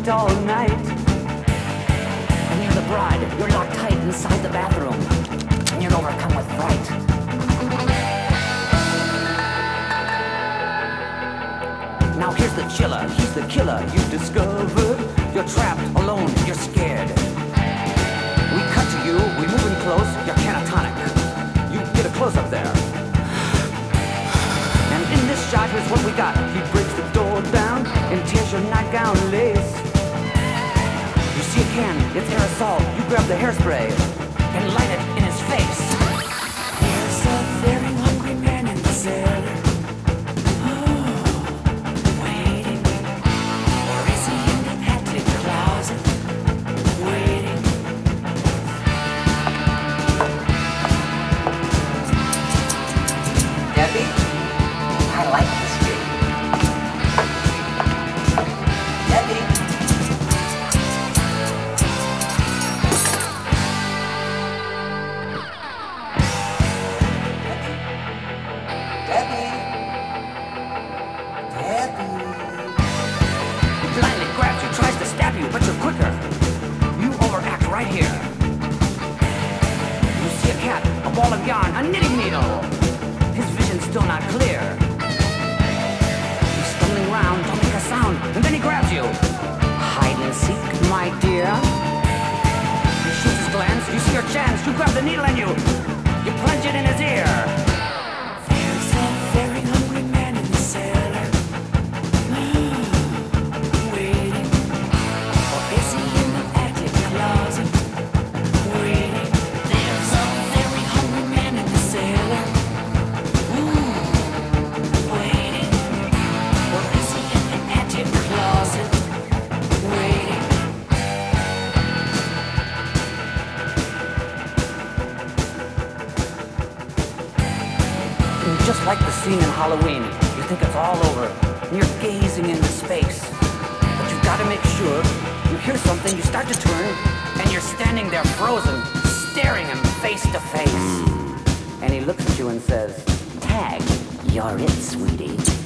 worked all night. And you're the bride, you're locked tight inside the bathroom, and you're overcome with fright. Now here's the chiller, he's the killer you've discovered. You're trapped, alone, you're scared. We cut to you, we move in close, you're catatonic. You get a close-up there. And in this shot, here's what we got. He breaks the door down and tears your nightgown lace. You see a can, it's aerosol. You grab the hairspray and light it in his face. There's a very hungry man in the cellar. Waiting. Or is he in the attic closet? Waiting. Debbie, I like this game. Debbie. Debbie. Debbie. He blindly grabs you, tries to stab you, but you're quicker. You overact right here. You see a cat, a ball of yarn, a knitting needle. His vision's still not clear. He's stumbling around, don't make a sound, and then he grabs you. Hide and seek, my dear. He shoots his glance, you see your chance, you grab the needle and you plunge it in his ear. There's a very hungry man in the cellar. Waiting. Or is he in the attic closet? Waiting. There's a very hungry man in the cellar. Waiting. Or is he in the attic closet? Waiting. And just like the scene in Halloween, you think it's all over, and you're gazing into space. But you've got to make sure you hear something, you start to turn, and you're standing there frozen, staring him face to face. And he looks at you and says, "Tag, you're it, sweetie."